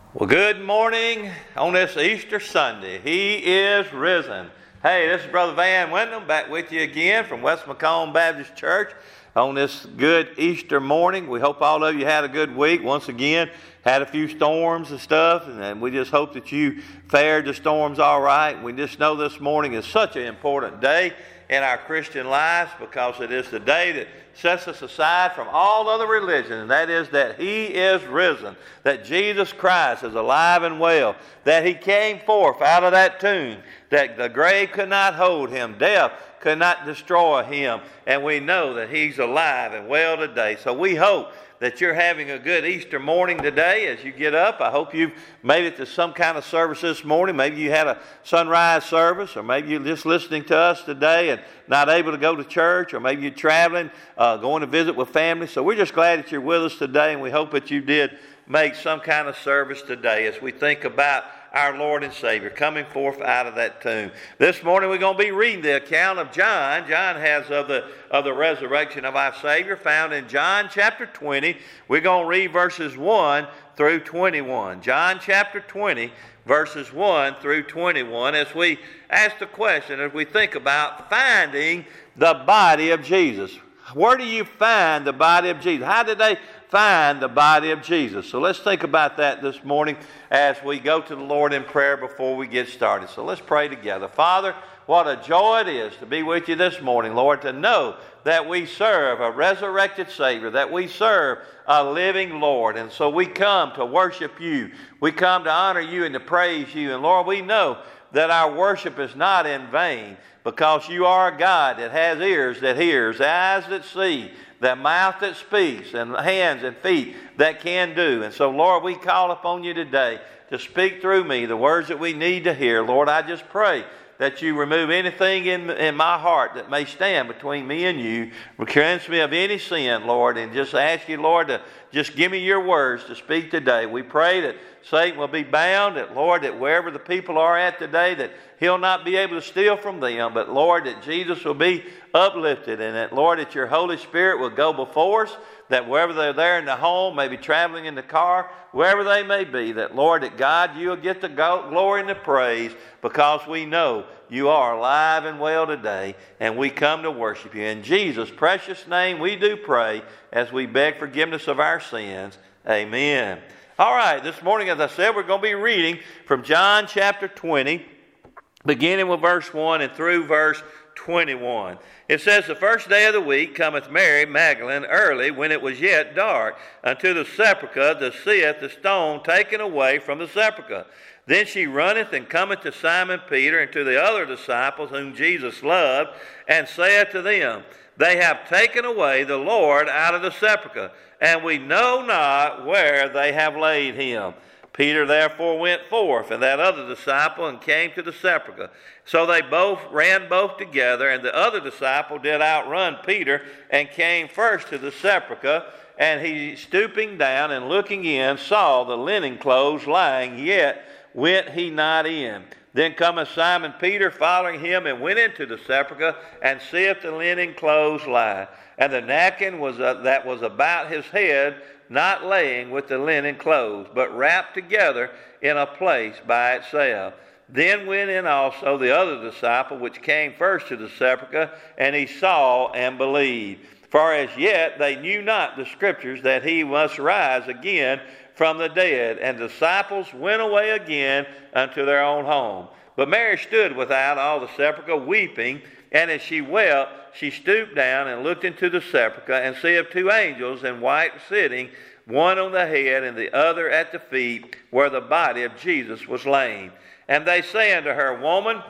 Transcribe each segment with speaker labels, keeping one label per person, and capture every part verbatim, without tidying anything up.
Speaker 1: Well, good morning on this Easter Sunday. He is risen. Hey, this is Brother Van Wyndham back with you again from West Macomb Baptist Church on this good Easter morning. We hope all of you had a good week. Once again, had a few storms and stuff, and, and we just hope that you fared the storms all right. We just know this morning is such an important day in our Christian lives because it is the day that sets us aside from all other religion, and that is that He is risen, that Jesus Christ is alive and well, that He came forth out of that tomb, that the grave could not hold Him, death could not destroy Him, and we know that He's alive and well today. So we hope that you're having a good Easter morning today as you get up. I hope you've made it to some kind of service this morning. Maybe you had a sunrise service, or maybe you're just listening to us today and not able to go to church, or maybe you're traveling, uh, going to visit with family. So we're just glad that you're with us today, and we hope that you did make some kind of service today as we think about our Lord and Savior coming forth out of that tomb. This morning we're going to be reading the account of John. John has of the of the resurrection of our Savior found in John chapter twenty. We're going to read verses one through twenty-one. John chapter twenty, verses one through twenty-one, as we ask the question, as we think about finding the body of Jesus. Where do you find the body of Jesus? How did they find the body of Jesus? So let's think about that this morning as we go to the Lord in prayer before we get started. So let's pray together. Father, what a joy it is to be with you this morning, Lord, to know that we serve a resurrected Savior, that we serve a living Lord. And so we come to worship you. We come to honor you and to praise you. And Lord, we know that our worship is not in vain, because you are a God that has ears that hears, eyes that see, that mouth that speaks, and hands and feet that can do. And so, Lord, we call upon you today to speak through me the words that we need to hear. Lord, I just pray that you remove anything in, in my heart that may stand between me and you. Cleanse me of any sin, Lord, and just ask you, Lord, to just give me your words to speak today. We pray that Satan will be bound, that, Lord, that wherever the people are at today, that he'll not be able to steal from them, but, Lord, that Jesus will be uplifted, and that, Lord, that your Holy Spirit will go before us, that wherever they're there in the home, maybe traveling in the car, wherever they may be, that, Lord, that God, you'll get the glory and the praise, because we know you are alive and well today, and we come to worship you. In Jesus' precious name we do pray as we beg forgiveness of our sins. Amen. All right, this morning, as I said, we're going to be reading from John chapter twenty, beginning with verse one and through verse twenty-one. It says, "The first day of the week cometh Mary Magdalene early, when it was yet dark, unto the sepulchre, to seeth the stone taken away from the sepulchre. Then she runneth and cometh to Simon Peter and to the other disciples whom Jesus loved, and saith to them, They have taken away the Lord out of the sepulchre, and we know not where they have laid him. Peter therefore went forth, and that other disciple, and came to the sepulchre. So they both ran both together, and the other disciple did outrun Peter, and came first to the sepulchre. And he, stooping down and looking in, saw the linen clothes lying, yet went he not in. Then cometh Simon Peter following him, and went into the sepulchre, and seeth the linen clothes lie, and the napkin was uh, that was about his head, not laying with the linen clothes, but wrapped together in a place by itself. Then went in also the other disciple, which came first to the sepulchre, and he saw and believed. For as yet they knew not the Scriptures, that he must rise again from the dead. And the disciples went away again unto their own home. But Mary stood without all the sepulchre, weeping. And as she wept, she stooped down and looked into the sepulchre, and seeth two angels in white sitting, one on the head and the other at the feet, where the body of Jesus was laid. And they say unto her, Woman,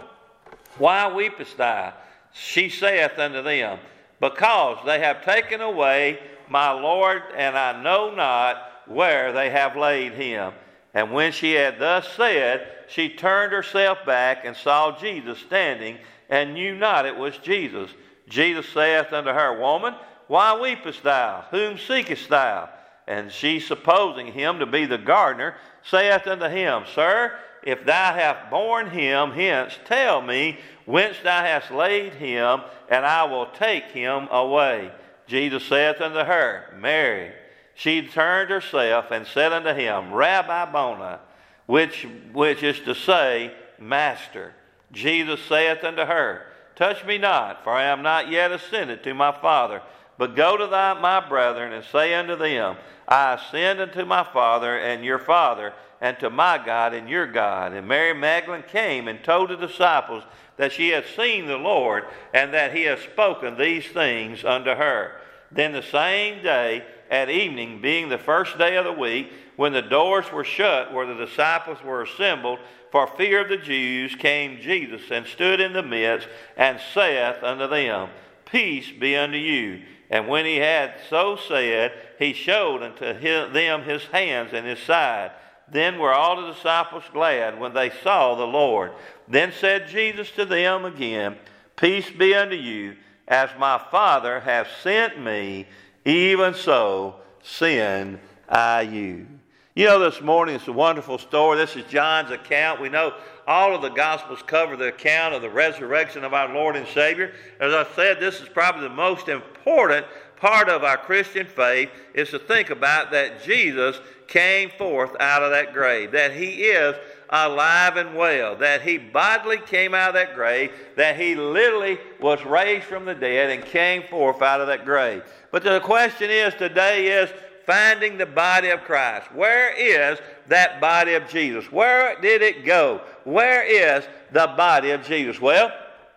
Speaker 1: why weepest thou? She saith unto them, Because they have taken away my Lord, and I know not where they have laid him. And when she had thus said, she turned herself back, and saw Jesus standing, and knew not it was Jesus. Jesus saith unto her, Woman, why weepest thou? Whom seekest thou? And she, supposing him to be the gardener, saith unto him, Sir, if thou hast borne him hence, tell me whence thou hast laid him, and I will take him away. Jesus saith unto her, Mary. She turned herself and said unto him, Rabbi Bona, which, which is to say, Master. Jesus saith unto her, Touch me not, for I am not yet ascended to my Father, but go to thy, my brethren, and say unto them, I ascend unto my Father and your Father, and to my God and your God. And Mary Magdalene came and told the disciples that she had seen the Lord, and that he had spoken these things unto her. Then the same day at evening, being the first day of the week, when the doors were shut where the disciples were assembled, for fear of the Jews, came Jesus and stood in the midst, and saith unto them, Peace be unto you. And when he had so said, he showed unto them his hands and his side. Then were all the disciples glad when they saw the Lord. Then said Jesus to them again, Peace be unto you. As my Father hath sent me, even so send I you. You know, this morning it's a wonderful story. This is John's account. We know all of the Gospels cover the account of the resurrection of our Lord and Savior. As I said, this is probably the most important part of our Christian faith, is to think about that Jesus came forth out of that grave, that he is alive and well, that he bodily came out of that grave, that he literally was raised from the dead and came forth out of that grave. But the question is today is finding the body of Christ. Where is that body of Jesus? Where did it go? Where is the body of Jesus? Well,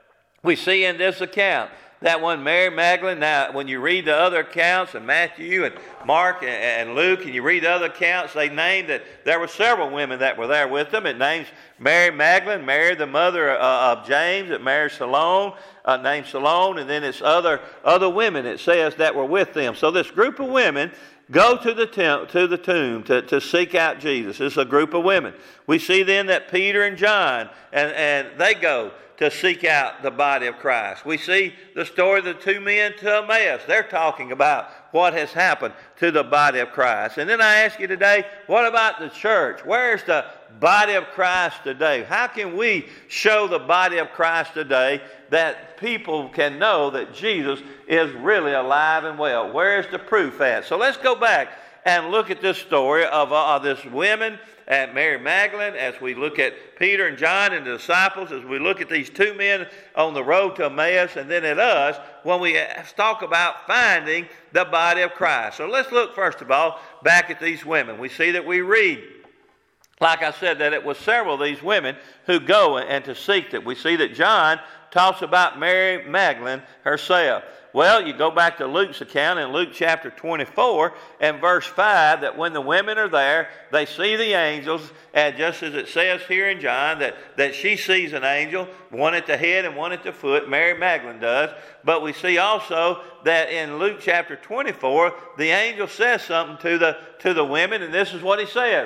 Speaker 1: we see in this account that one Mary Magdalene. Now, when you read the other accounts in Matthew and Mark and, and Luke, and you read the other accounts, they name that there were several women that were there with them. It names Mary Magdalene, Mary the mother uh, of James, it Mary Salome, uh, named Salome, and then it's other other women, it says, that were with them. So this group of women go to the temp, to the tomb to, to seek out Jesus. It's a group of women. We see then that Peter and John, and, and they go to seek out the body of Christ. We see the story of the two men to Emmaus. They're talking about what has happened to the body of Christ. And then I ask you today, what about the church? Where's the body of Christ today? How can we show the body of Christ today that people can know that Jesus is really alive and well? Where's the proof at? So let's go back and look at this story of, uh, of this women and Mary Magdalene, as we look at Peter and John and the disciples, as we look at these two men on the road to Emmaus, and then at us when we talk about finding the body of Christ. So let's look first of all back at these women. We see that we read, like I said, that it was several of these women who go and to seek it. We see that John talks about Mary Magdalene herself. Well, you go back to Luke's account in Luke chapter twenty-four and verse five, that when the women are there, they see the angels, and just as it says here in John, that, that she sees an angel, one at the head and one at the foot, Mary Magdalene does. But we see also that in Luke chapter twenty-four, the angel says something to the, to the women, and this is what he says: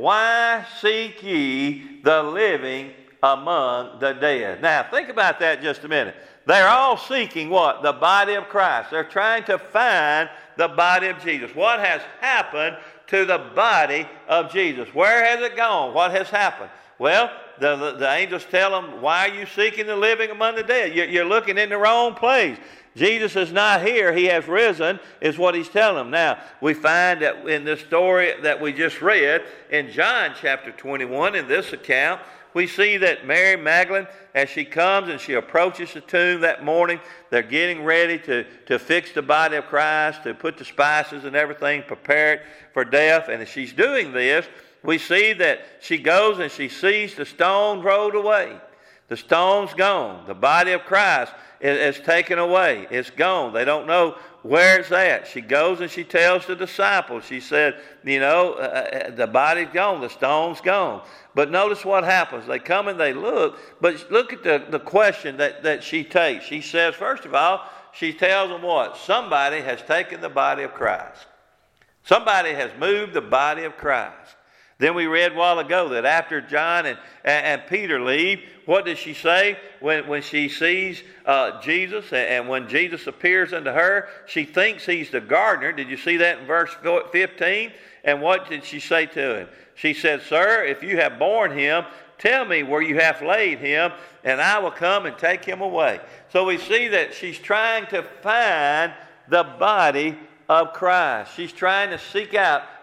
Speaker 1: Why seek ye the living among the dead? Now, think about that just a minute. They're all seeking what? The body of Christ. They're trying to find the body of Jesus. What has happened to the body of Jesus? Where has it gone? What has happened? Well, the, the, the angels tell them, why are you seeking the living among the dead? You're, you're looking in the wrong place. Jesus is not here. He has risen, is what he's telling them. Now, we find that in this story that we just read, in John chapter twenty-one, in this account, we see that Mary Magdalene, as she comes and she approaches the tomb that morning, they're getting ready to, to fix the body of Christ, to put the spices and everything, prepare it for death. And as she's doing this, we see that she goes and she sees the stone rolled away. The stone's gone. The body of Christ is, is taken away. It's gone. They don't know where it's at. She goes and she tells the disciples. She said, you know, uh, the body's gone. The stone's gone. But notice what happens. They come and they look. But look at the, the question that, that she takes. She says, first of all, she tells them what? Somebody has taken the body of Christ. Somebody has moved the body of Christ. Then we read a while ago that after John and, and, and Peter leave, what does she say when, when she sees uh, Jesus, and, and when Jesus appears unto her? She thinks he's the gardener. Did you see that in verse fifteen? And what did she say to him? She said, Sir, if you have borne him, tell me where you have laid him, and I will come and take him away. So we see that she's trying to find the body of Christ. She's trying to seek out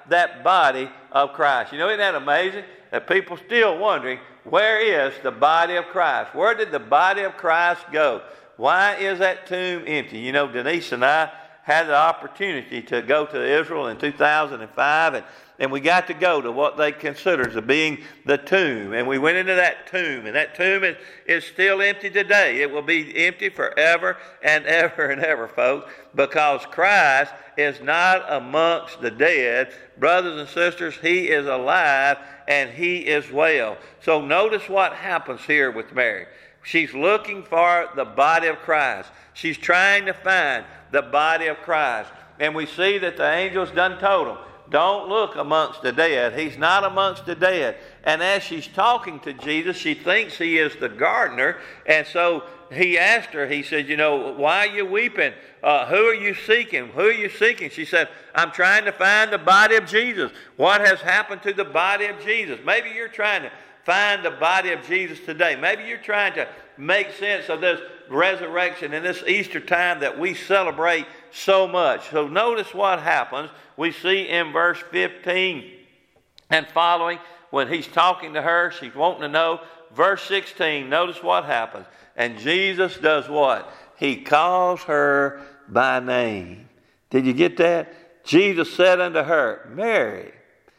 Speaker 1: that body of Christ. You know, isn't that amazing? That people still wondering, where is the body of Christ? Where did the body of Christ go? Why is that tomb empty? You know, Denise and I had the opportunity to go to Israel in two thousand five, and, and we got to go to what they consider as being the tomb. And we went into that tomb, and that tomb is, is still empty today. It will be empty forever and ever and ever, folks, because Christ is not amongst the dead. Brothers and sisters, He is alive, and He is well. So notice what happens here with Mary. She's looking for the body of Christ. She's trying to find the body of Christ. And we see that the angels done told him, don't look amongst the dead. He's not amongst the dead. And as she's talking to Jesus, she thinks He is the gardener. And so He asked her, He said, you know, why are you weeping? Uh, who are you seeking? Who are you seeking? She said, I'm trying to find the body of Jesus. What has happened to the body of Jesus? Maybe you're trying to find the body of Jesus today. Maybe you're trying to make sense of this resurrection and this Easter time that we celebrate so much. So notice what happens. We see in verse fifteen and following, when He's talking to her, she's wanting to know. Verse sixteen, notice what happens. And Jesus does what? He calls her by name. Did you get that? Jesus said unto her, Mary,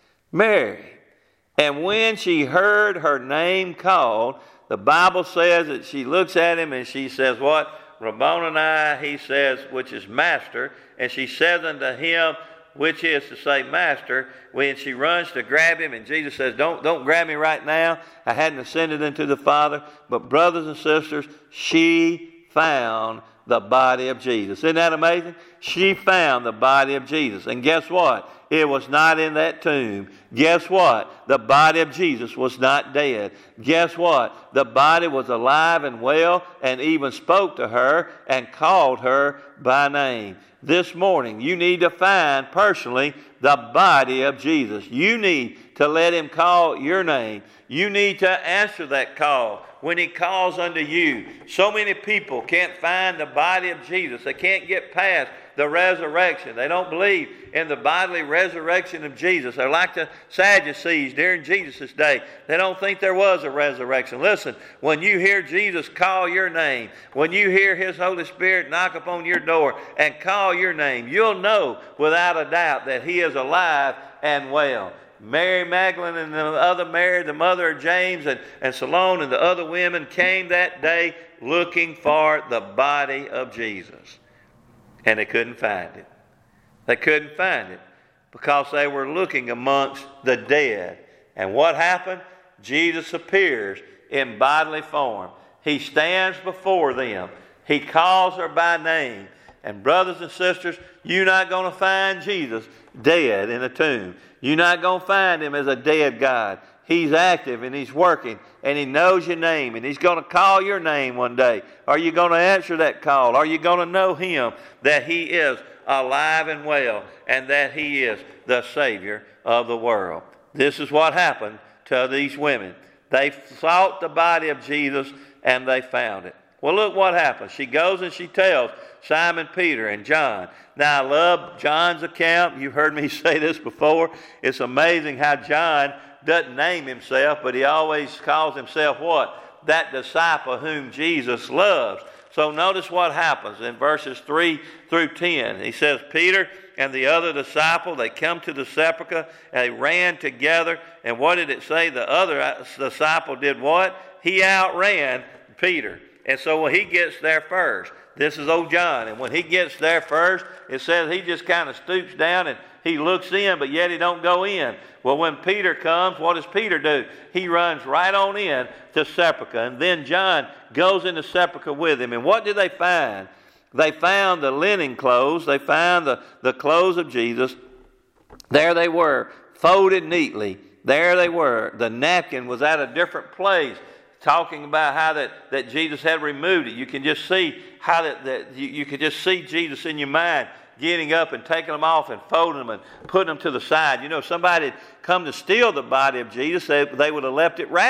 Speaker 1: Mary. And when she heard her name called, the Bible says that she looks at Him and she says what? Rabboni, He says, which is Master. And she says unto Him, which is to say Master, when she runs to grab Him, and Jesus says, don't, don't grab me right now. I hadn't ascended into the Father. But brothers and sisters, she found the body of Jesus. Isn't that amazing? She found the body of Jesus. And guess what? It was not in that tomb. Guess what? The body of Jesus was not dead. Guess what? The body was alive and well, and even spoke to her and called her by name. This morning, you need to find personally the body of Jesus. You need to let Him call your name. You need to answer that call when He calls unto you. So many people can't find the body of Jesus. They can't get past the resurrection. They don't believe in the bodily resurrection of Jesus. They're like the Sadducees during Jesus' day. They don't think there was a resurrection. Listen, when you hear Jesus call your name, when you hear His Holy Spirit knock upon your door and call your name, you'll know without a doubt that He is alive and well. Mary Magdalene and the other Mary, the mother of James, and, and Salome and the other women came that day looking for the body of Jesus. And they couldn't find it. They couldn't find it because they were looking amongst the dead. And what happened? Jesus appears in bodily form. He stands before them. He calls her by name. And brothers and sisters, you're not going to find Jesus dead in a tomb. You're not going to find Him as a dead God. He's active and He's working and He knows your name and He's going to call your name one day. Are you going to answer that call? Are you going to know Him that He is alive and well and that He is the Savior of the world? This is what happened to these women. They sought the body of Jesus and they found it. Well, look what happens. She goes and she tells Simon Peter and John. Now, I love John's account. You've heard me say this before. It's amazing how John doesn't name himself, but he always calls himself what? That disciple whom Jesus loves. So notice what happens in verses three through ten. He says, Peter and the other disciple, they come to the sepulchre, and they ran together. And what did it say? The other disciple did what? He outran Peter. And so when he gets there first, this is old John, and when he gets there first, it says he just kind of stoops down and he looks in, but yet he don't go in. Well, when Peter comes, what does Peter do? He runs right on in to sepulchre, and then John goes into sepulchre with him. And what did they find? They found the linen clothes. They found the, the clothes of Jesus. There they were, folded neatly. There they were. The napkin was at a different place, talking about how that, that Jesus had removed it. You can just see how that, that you, you could just see Jesus in your mind getting up and taking them off and folding them and putting them to the side. You know, if somebody had come to steal the body of Jesus, they, they would have left it wrapped.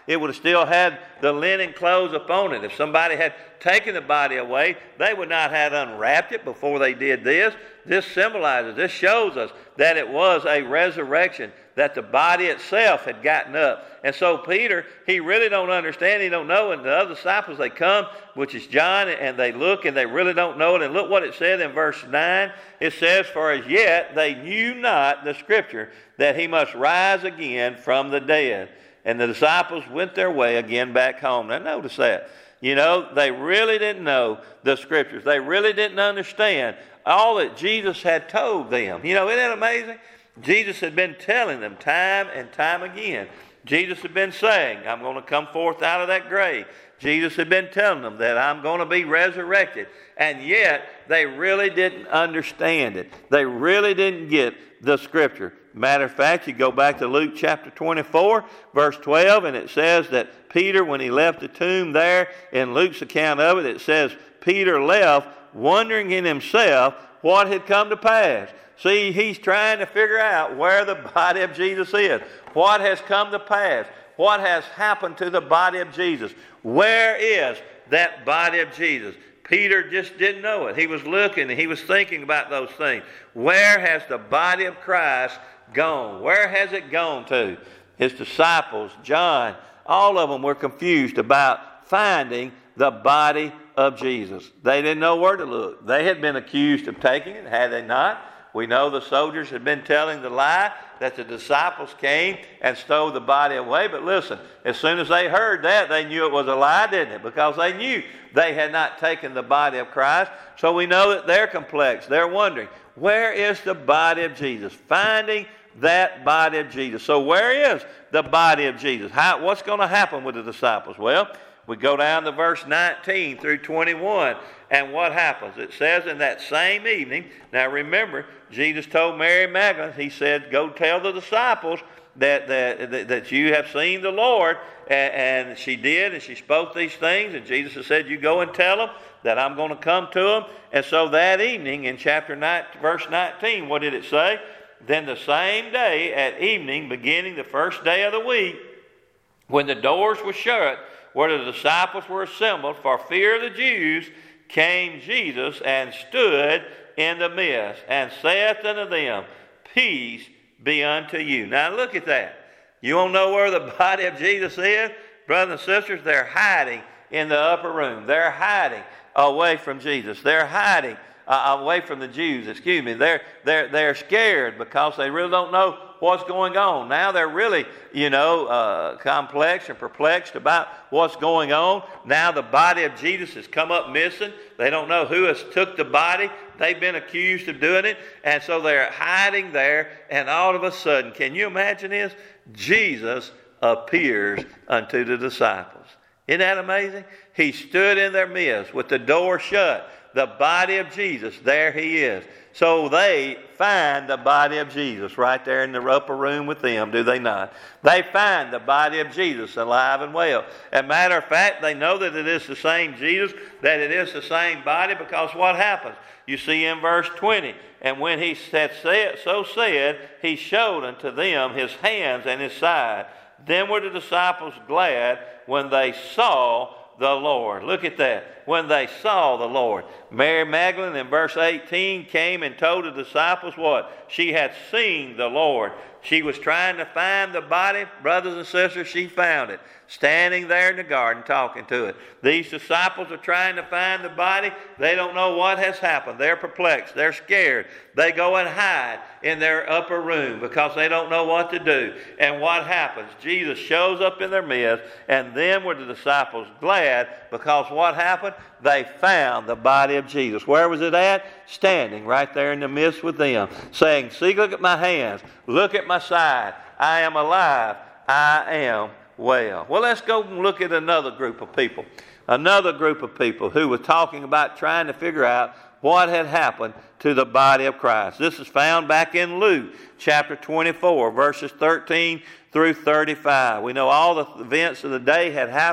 Speaker 1: It would have still had the linen clothes upon it. If somebody had taken the body away, they would not have unwrapped it before they did this. This symbolizes, this shows us that it was a resurrection, that the body itself had gotten up. And so Peter, he really don't understand, he don't know, and the other disciples, they come, which is John, and they look and they really don't know it. And look what it said in verse nine. It says, for as yet they knew not the scripture, that he must rise again from the dead. And the disciples went their way again back home. Now notice that. You know, they really didn't know the scriptures. They really didn't understand all that Jesus had told them. You know, isn't that amazing? Jesus had been telling them time and time again. Jesus had been saying, I'm going to come forth out of that grave. Jesus had been telling them that I'm going to be resurrected. And yet, they really didn't understand it. They really didn't get the scripture. Matter of fact, you go back to Luke chapter twenty-four, verse twelve, and it says that Peter, when he left the tomb there, in Luke's account of it, it says, Peter left wondering in himself what had come to pass. See, he's trying to figure out where the body of Jesus is. What has come to pass? What has happened to the body of Jesus? Where is that body of Jesus? Peter just didn't know it. He was looking and he was thinking about those things. Where has the body of Christ gone? Where has it gone to? His disciples, John, all of them were confused about finding the body of Jesus. They didn't know where to look. They had been accused of taking it, had they not? We know the soldiers had been telling the lie that the disciples came and stole the body away. But listen, as soon as they heard that, they knew it was a lie, didn't it? Because they knew they had not taken the body of Christ. So we know that they're complex. They're wondering, where is the body of Jesus? Finding that body of Jesus. So where is the body of Jesus? How, what's going to happen with the disciples? Well, we go down to verse nineteen through twenty-one, and what happens? It says in that same evening, now remember, Jesus told Mary Magdalene, he said, go tell the disciples that, that, that you have seen the Lord, and, and she did, and she spoke these things, and Jesus has said, you go and tell them that I'm going to come to them. And so that evening, in chapter nine, verse nineteen, what did it say? Then the same day at evening, beginning the first day of the week, when the doors were shut, where the disciples were assembled for fear of the Jews, came Jesus and stood in the midst, and saith unto them, peace be unto you. Now look at that. You don't know where the body of Jesus is? Brothers and sisters, they're hiding in the upper room. They're hiding away from Jesus. They're hiding uh, away from the Jews, excuse me. They're, they're, they're scared because they really don't know what's going on. Now they're really, you know, uh, complex and perplexed about what's going on. Now the body of Jesus has come up missing. They don't know who has took the body. They've been accused of doing it. And so they're hiding there. And all of a sudden, can you imagine this? Jesus appears unto the disciples. Isn't that amazing? He stood in their midst with the door shut. The body of Jesus, there he is. So they find the body of Jesus right there in the upper room with them, do they not? They find the body of Jesus alive and well. As a matter of fact, they know that it is the same Jesus, that it is the same body, because what happens? You see in verse twenty, and when he had said, so said, he showed unto them his hands and his side. Then were the disciples glad when they saw the Lord. Look at that. When they saw the Lord. Mary Magdalene in verse eighteen came and told the disciples what? She had seen the Lord. She was trying to find the body. Brothers and sisters, she found it. Standing there in the garden talking to it. These disciples are trying to find the body. They don't know what has happened. They're perplexed. They're scared. They go and hide in their upper room because they don't know what to do. And what happens? Jesus shows up in their midst, and then were the disciples glad because what happened? They found the body of Jesus. Where was it at? Standing right there in the midst with them, saying, see, look at my hands. Look at my side. I am alive. I am well. Well, let's go and look at another group of people. Another group of people who were talking about trying to figure out what had happened to the body of Christ. This is found back in Luke chapter twenty-four, verses thirteen through thirty-five. We know all the events of the day had happened.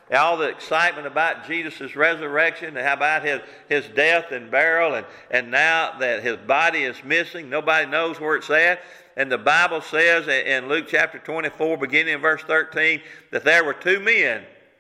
Speaker 1: all the excitement about Jesus' resurrection, and how about his, his death and burial, and, and now that his body is missing, nobody knows where it's at. And the Bible says in Luke chapter twenty-four, beginning in verse thirteen, that there were two men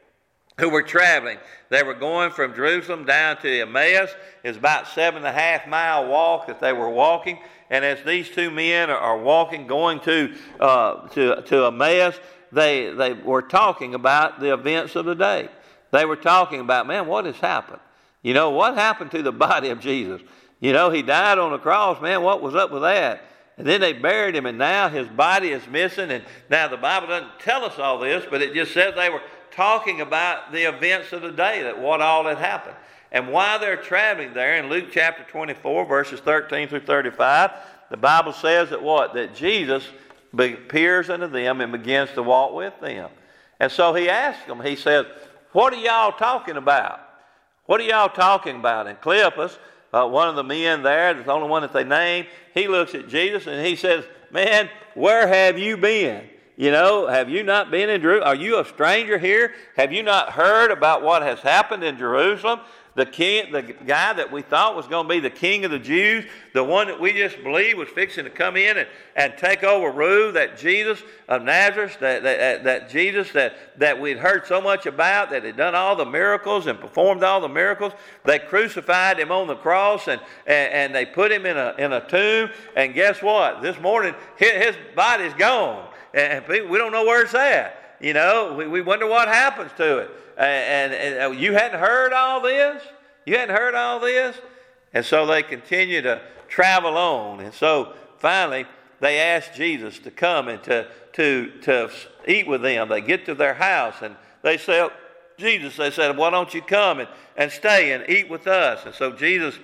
Speaker 1: who were traveling. They were going from Jerusalem down to Emmaus. It's about seven and a half mile walk that they were walking. And as these two men are, are walking, going to uh, to to Emmaus, they they were talking about the events of the day. They were talking about, man, what has happened? You know, what happened to the body of Jesus? You know, he died on the cross, man. What was up with that? And then they buried him, and now his body is missing. And now the Bible doesn't tell us all this, but it just says they were talking about the events of the day, that what all had happened. And while they're traveling there, in Luke chapter twenty-four, verses thirteen through thirty-five, the Bible says that what? That Jesus appears unto them and begins to walk with them. And so he asks them, he says, what are y'all talking about? What are y'all talking about? And Cleopas, uh, one of the men there, the only one that they named, he looks at Jesus and he says, man, where have you been? You know, have you not been in Jerusalem? Are you a stranger here? Have you not heard about what has happened in Jerusalem? The king, the guy that we thought was going to be the king of the Jews, the one that we just believed was fixing to come in and, and take over rule, that Jesus of Nazareth, that, that, that Jesus that, that we'd heard so much about, that had done all the miracles and performed all the miracles. They crucified him on the cross, and, and, and they put him in a, in a tomb. And guess what? This morning, his, his body's gone. And people, we don't know where it's at. You know, we, we wonder what happens to it. And, and, and you hadn't heard all this? You hadn't heard all this? And so they continue to travel on. And so finally, they ask Jesus to come and to, to, to eat with them. They get to their house and they say, Jesus, they said, why don't you come and, and stay and eat with us? And so Jesus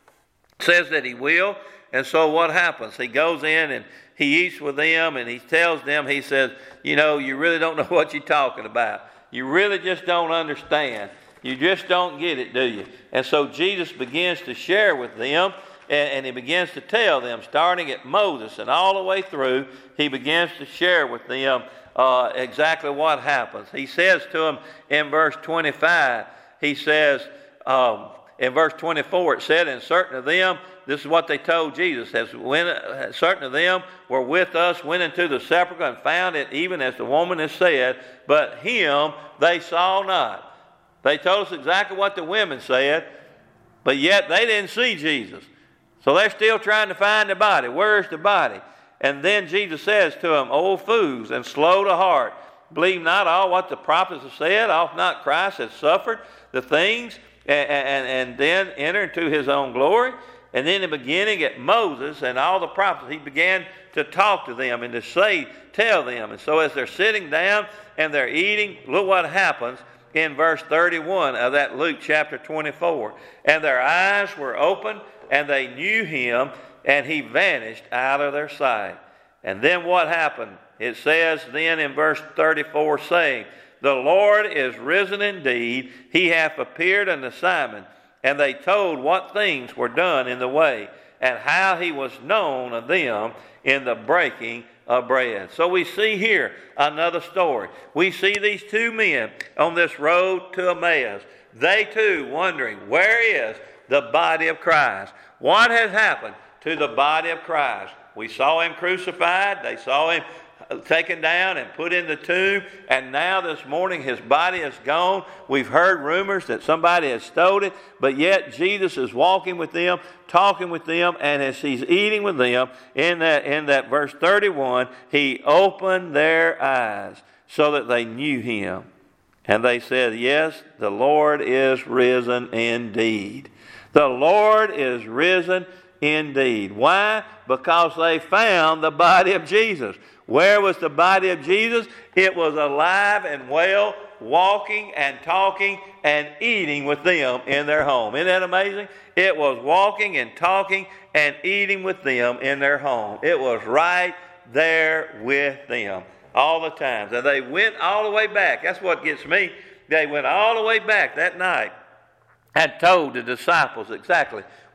Speaker 1: says that he will. And so what happens? He goes in and he eats with them, and he tells them, he says, you know, you really don't know what you're talking about. You really just don't understand. You just don't get it, do you? And so Jesus begins to share with them, and, and he begins to tell them, starting at Moses and all the way through, he begins to share with them uh, exactly what happens. He says to them in verse twenty-five, he says, um, in verse twenty-four, it said, and certain of them, this is what they told Jesus, as when, uh, certain of them were with us, went into the sepulchre and found it even as the woman has said, but him they saw not. They told us exactly what the women said, but yet they didn't see Jesus. So they're still trying to find the body. Where's the body? And then Jesus says to them, O fools, and slow to heart, believe not all what the prophets have said, ought not Christ has suffered the things, and, and, and then enter into his own glory. And then in the beginning at Moses and all the prophets, he began to talk to them and to say, tell them. And so as they're sitting down and they're eating, look what happens in verse thirty-one of that Luke chapter twenty-four. And their eyes were opened, and they knew him, and he vanished out of their sight. And then what happened? It says then in verse thirty-four, saying, the Lord is risen indeed, he hath appeared unto Simon. And they told what things were done in the way, and how he was known of them in the breaking of bread. So we see here another story. We see these two men on this road to Emmaus. They too wondering, where is the body of Christ? What has happened to the body of Christ? We saw him crucified. They saw him taken down and put in the tomb, and now this morning his body is gone. We've heard rumors that somebody has stolen it, but yet Jesus is walking with them, talking with them, and as he's eating with them, in that in that verse thirty-one, he opened their eyes so that they knew him. And they said, yes, the Lord is risen indeed. The Lord is risen indeed. Why? Because they found the body of Jesus. Where was the body of Jesus? It was alive and well, walking and talking and eating with them in their home. Isn't that amazing? It was walking and talking and eating with them in their home. It was right there with them all the time. And they went all the way back. That's what gets me. They went all the way back that night and told the disciples exactly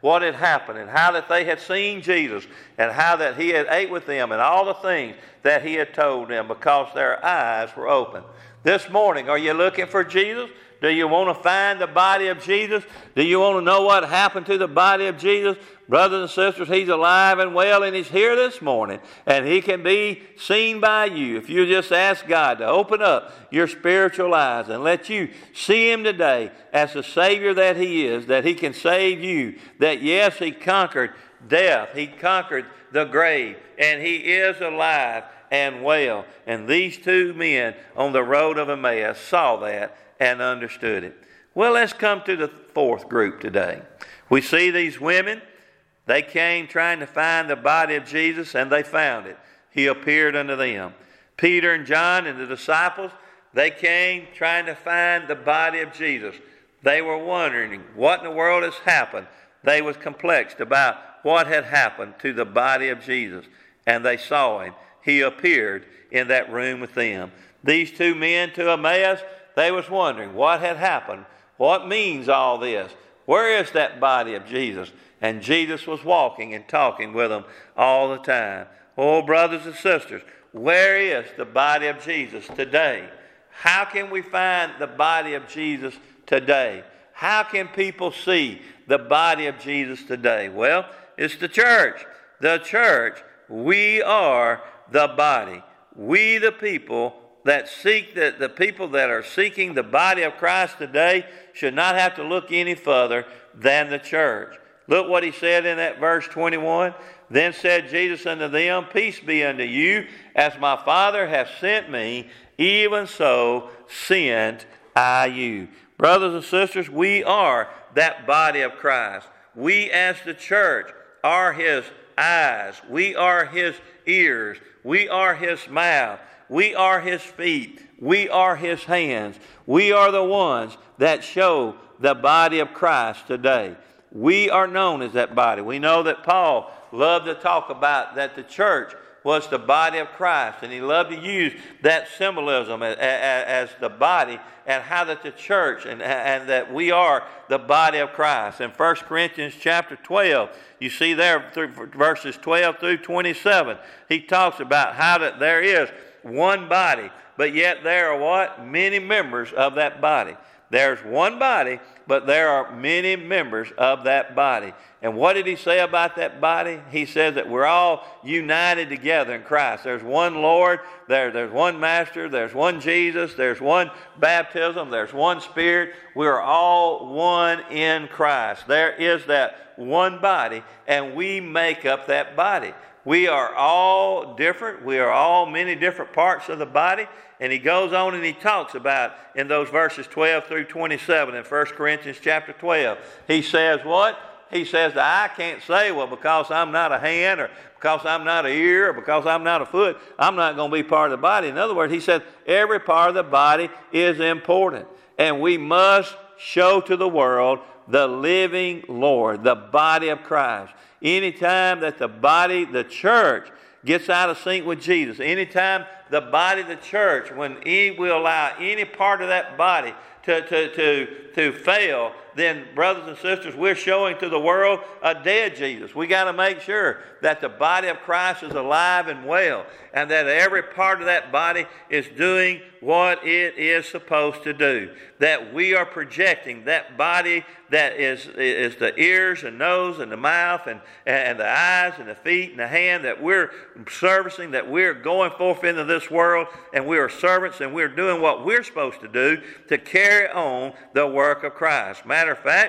Speaker 1: what had happened and how that they had seen Jesus and how that he had ate with them and all the things that he had told them because their eyes were open. This morning, are you looking for Jesus? Do you want to find the body of Jesus? Do you want to know what happened to the body of Jesus? Brothers and sisters, he's alive and well, and he's here this morning, and he can be seen by you if you just ask God to open up your spiritual eyes and let you see him today as the Savior that he is, that he can save you, that yes, he conquered death, he conquered the grave, and he is alive and well. And these two men on the road of Emmaus saw that and understood it. Well, let's come to the fourth group today. We see these women. They came trying to find the body of Jesus, and they found it. He appeared unto them. Peter and John and the disciples, they came trying to find the body of Jesus. They were wondering what in the world has happened. They was perplexed about what had happened to the body of Jesus, and they saw him. He appeared in that room with them. These two men to Emmaus, they was wondering what had happened. What means all this? Where is that body of Jesus? And Jesus was walking and talking with them all the time. Oh, brothers and sisters, where is the body of Jesus today? How can we find the body of Jesus today? How can people see the body of Jesus today? Well, it's the church. The church, we are the body. We the people that seek, the, the people that are seeking the body of Christ today should not have to look any further than the church. Look what he said in that verse twenty-one. Then said Jesus unto them, Peace be unto you, as my Father hath sent me, even so send I you. Brothers and sisters, we are that body of Christ. We as the church are his eyes. We are his ears. We are his mouth. We are his feet. We are his hands. We are the ones that show the body of Christ today. We are known as that body. We know that Paul loved to talk about that the church was the body of Christ, and he loved to use that symbolism as, as the body, and how that the church and, and that we are the body of Christ. In First Corinthians chapter twelve, you see there through verses twelve through twenty-seven, he talks about how that there is one body, but yet there are what? Many members of that body. There's one body, but there are many members of that body. And what did he say about that body? He says that we're all united together in Christ. There's one Lord, there, there's one Master, there's one Jesus, there's one baptism, there's one Spirit. We're all one in Christ. There is that one body, and we make up that body. We are all different. We are all many different parts of the body. And he goes on and he talks about in those verses twelve through twenty-seven in First Corinthians chapter twelve. He says what? He says that I can't say, well, because I'm not a hand or because I'm not an ear or because I'm not a foot, I'm not going to be part of the body. In other words, he said every part of the body is important. And we must show to the world the living Lord, the body of Christ. Anytime that the body, the church, gets out of sync with Jesus, anytime the body, the church, when he will allow any part of that body to, to, to, to fail, then, brothers and sisters, we're showing to the world a dead Jesus. We got to make sure that the body of Christ is alive and well, and that every part of that body is doing what it is supposed to do. That we are projecting that body that is, is the ears and nose and the mouth and, and the eyes and the feet and the hand, that we're servicing, that we're going forth into this world, and we are servants, and we're doing what we're supposed to do to carry on the work of Christ. Matter of fact,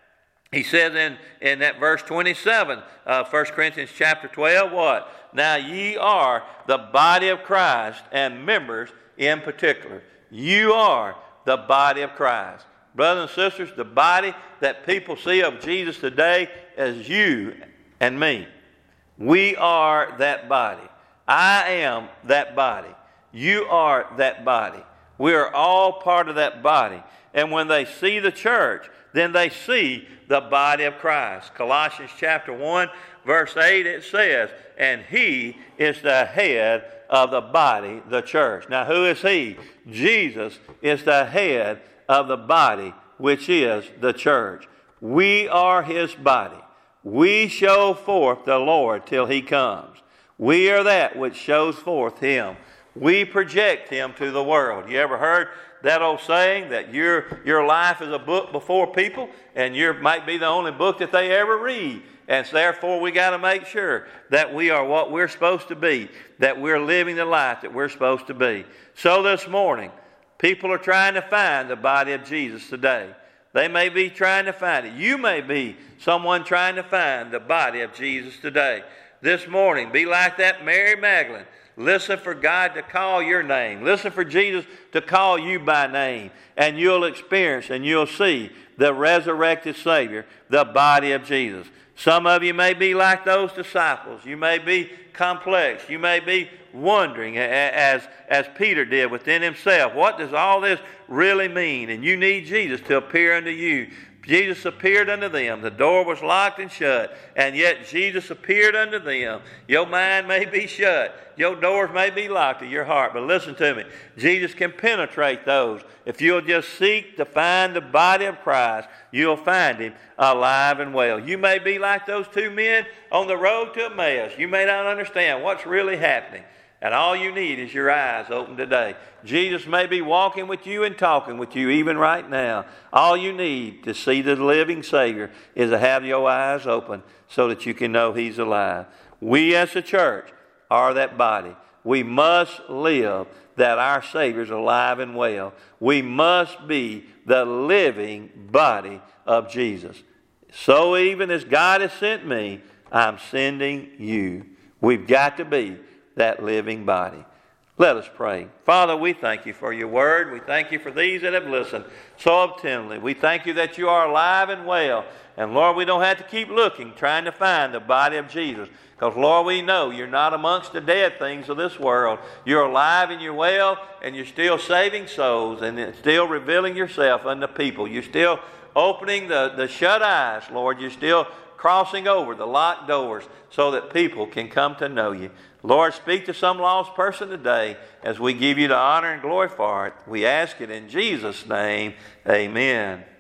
Speaker 1: he says in, in that verse twenty-seven of First Corinthians chapter twelve, what? Now ye are the body of Christ, and members in particular. You are the body of Christ. Brothers and sisters, the body that people see of Jesus today is you and me. We are that body. I am that body. You are that body. We are all part of that body. And when they see the church, then they see the body of Christ. Colossians chapter one, verse eight, it says, and he is the head of the body, the church. Now, who is he? Jesus is the head of the body, which is the church. We are his body. We show forth the Lord till he comes. We are that which shows forth him. We project him to the world. You ever heard that old saying that your, your life is a book before people, and you might be the only book that they ever read? And so therefore we got to make sure that we are what we're supposed to be, that we're living the life that we're supposed to be. So this morning, people are trying to find the body of Jesus today. They may be trying to find it. You may be someone trying to find the body of Jesus today. This morning, be like that Mary Magdalene. Listen for God to call your name. Listen for Jesus to call you by name. And you'll experience and you'll see the resurrected Savior, the body of Jesus. Some of you may be like those disciples. You may be complex. You may be wondering, as, as Peter did within himself, what does all this really mean? And you need Jesus to appear unto you. Jesus appeared unto them. The door was locked and shut, and yet Jesus appeared unto them. Your mind may be shut. Your doors may be locked to your heart, but listen to me. Jesus can penetrate those. If you'll just seek to find the body of Christ, you'll find him alive and well. You may be like those two men on the road to Emmaus. You may not understand what's really happening. And all you need is your eyes open today. Jesus may be walking with you and talking with you even right now. All you need to see the living Savior is to have your eyes open so that you can know he's alive. We as a church are that body. We must live that our Savior's alive and well. We must be the living body of Jesus. So even as God has sent me, I'm sending you. We've got to be that living body. Let us pray. Father, we thank you for your word. We thank you for these that have listened so attentively. We thank you that you are alive and well. And Lord, we don't have to keep looking, trying to find the body of Jesus. Because Lord, we know you're not amongst the dead things of this world. You're alive and you're well, and you're still saving souls, and still revealing yourself unto people. You're still opening the, the shut eyes, Lord. You're still crossing over the locked doors so that people can come to know you. Lord, speak to some lost person today as we give you the honor and glory for it. We ask it in Jesus' name. Amen.